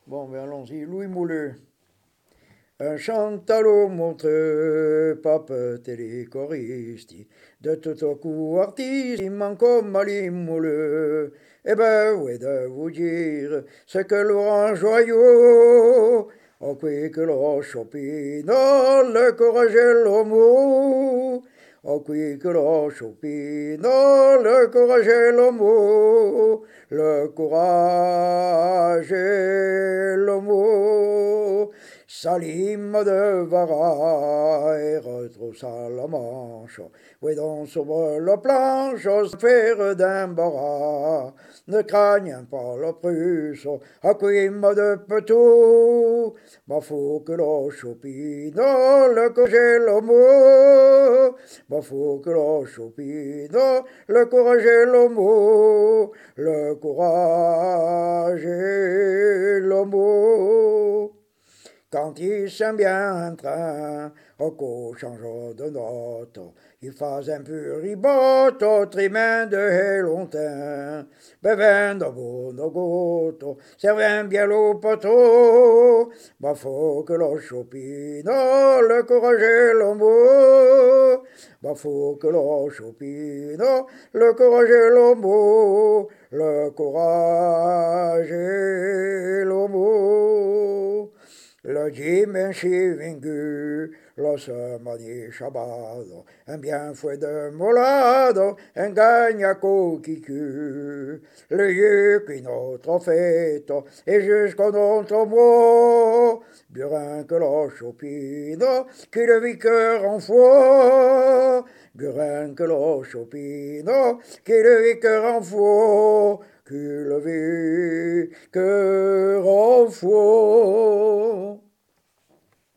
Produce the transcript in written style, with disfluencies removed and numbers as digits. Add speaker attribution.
Speaker 1: Bon, ben allons-y. Louis Mouleux. Un chantalo montre, pape téléchoristi, de tout au coup artiste, il manque Mali Mouleux. Eh ben, oui, de vous dire ce que Laurent Joyau, au qui que lo chopino, le courage et l'homme, au qui que lo chopino, le courage et l'homme, le courage et l'homme. Salim de Vara et retroussa la manche. Oui, donc sur la planche, se faire d'un barat. Ne craignez pas la prusse, à qui m'a de petou. Ma faut que l'on chopine, le courage l'homme. Ma faut que l'on chopine, le courage l'homme. Le courage l'homme. Quand il s'aime bien un train, au coup change de note, il fait un peu ribot au trimain de longtemps. Bevendo buono gotto, servant bien l'eau poteau, ma faut que lo chopino, le courage et l'homme. Ma faut que lo chopino, le courage et l'homme, le courage et l'homme. Le dimanche vaincu, la semaine Shabbat, un bien fouet de molado, un gagne à coquicu. Le lieu qui notre fête, et jusqu'au notre mot, burin que la chopino, qui le viqueur en foi. Burin que la chopino, qui le viqueur en foi, qui le viqueur en foi.